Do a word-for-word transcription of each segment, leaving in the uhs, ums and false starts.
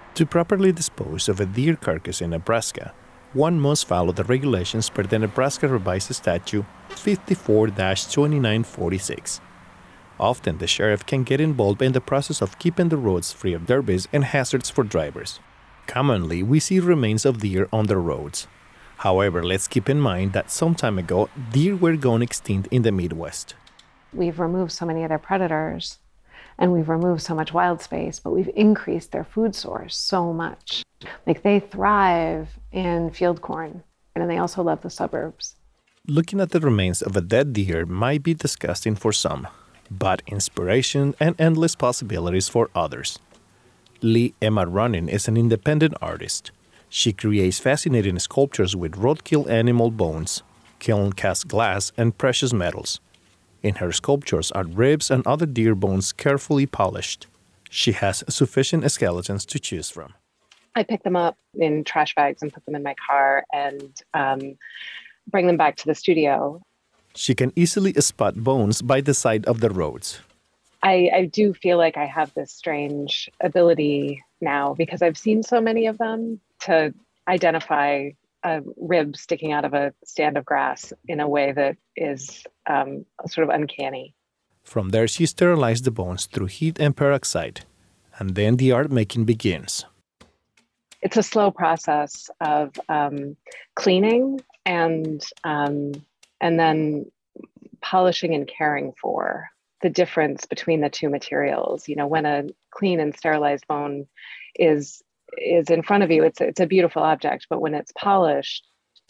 To properly dispose of a deer carcass in Nebraska, one must follow the regulations per the Nebraska Revised Statute fifty-four dash twenty-nine forty-six. Often, the sheriff can get involved in the process of keeping the roads free of debris and hazards for drivers. Commonly, we see remains of deer on the roads. However, let's keep in mind that some time ago, deer were gone extinct in the Midwest. We've removed so many of their predators, and we've removed so much wild space, but we've increased their food source so much. Like, they thrive in field corn, and they also love the suburbs. Looking at the remains of a dead deer might be disgusting for some, but inspiration and endless possibilities for others. Lee Emma Running is an independent artist. She creates fascinating sculptures with roadkill animal bones, kiln-cast glass, and precious metals. In her sculptures are ribs and other deer bones carefully polished. She has sufficient skeletons to choose from. I pick them up in trash bags and put them in my car and um, bring them back to the studio. She can easily spot bones by the side of the roads. I, I do feel like I have this strange ability now, because I've seen so many of them, to identify a rib sticking out of a stand of grass in a way that is um, sort of uncanny. From there, she sterilized the bones through heat and peroxide, and then the art making begins. It's a slow process of um, cleaning and um, and then polishing and caring for the difference between the two materials. You know, when a clean and sterilized bone is is in front of you, it's it's a beautiful object, but when it's polished,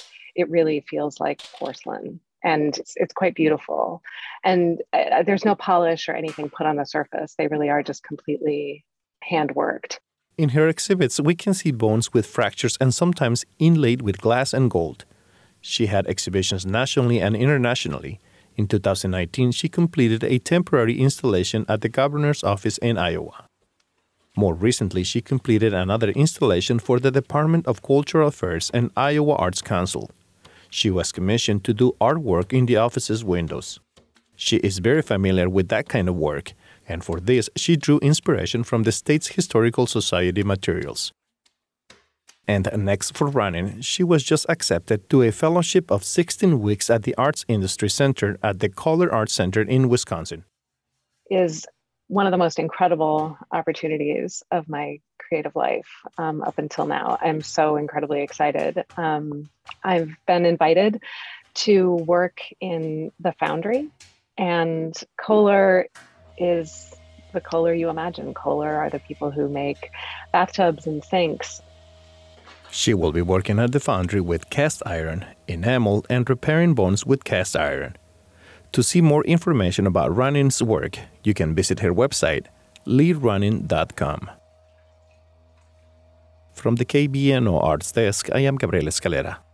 it really feels like porcelain, and it's, it's quite beautiful. And uh, there's no polish or anything put on the surface. They really are just completely hand-worked. In her exhibits, we can see bones with fractures and sometimes inlaid with glass and gold. She had exhibitions nationally and internationally. In two thousand nineteen, she completed a temporary installation at the governor's office in Iowa. More recently, she completed another installation for the Department of Cultural Affairs and Iowa Arts Council. She was commissioned to do artwork in the office's windows. She is very familiar with that kind of work, and for this, she drew inspiration from the state's Historical Society materials. And next for Running, she was just accepted to a fellowship of sixteen weeks at the Arts Industry Center at the Kohler Arts Center in Wisconsin. Is one of the most incredible opportunities of my creative life um, up until now. I'm so incredibly excited. Um, I've been invited to work in the Foundry, and Kohler is the Kohler you imagine. Kohler are the people who make bathtubs and sinks. She will be working at the Foundry with cast iron, enamel, and repairing bones with cast iron. To see more information about Running's work, you can visit her website, lee running dot com. From the K B N O Arts Desk, I am Gabriel Escalera.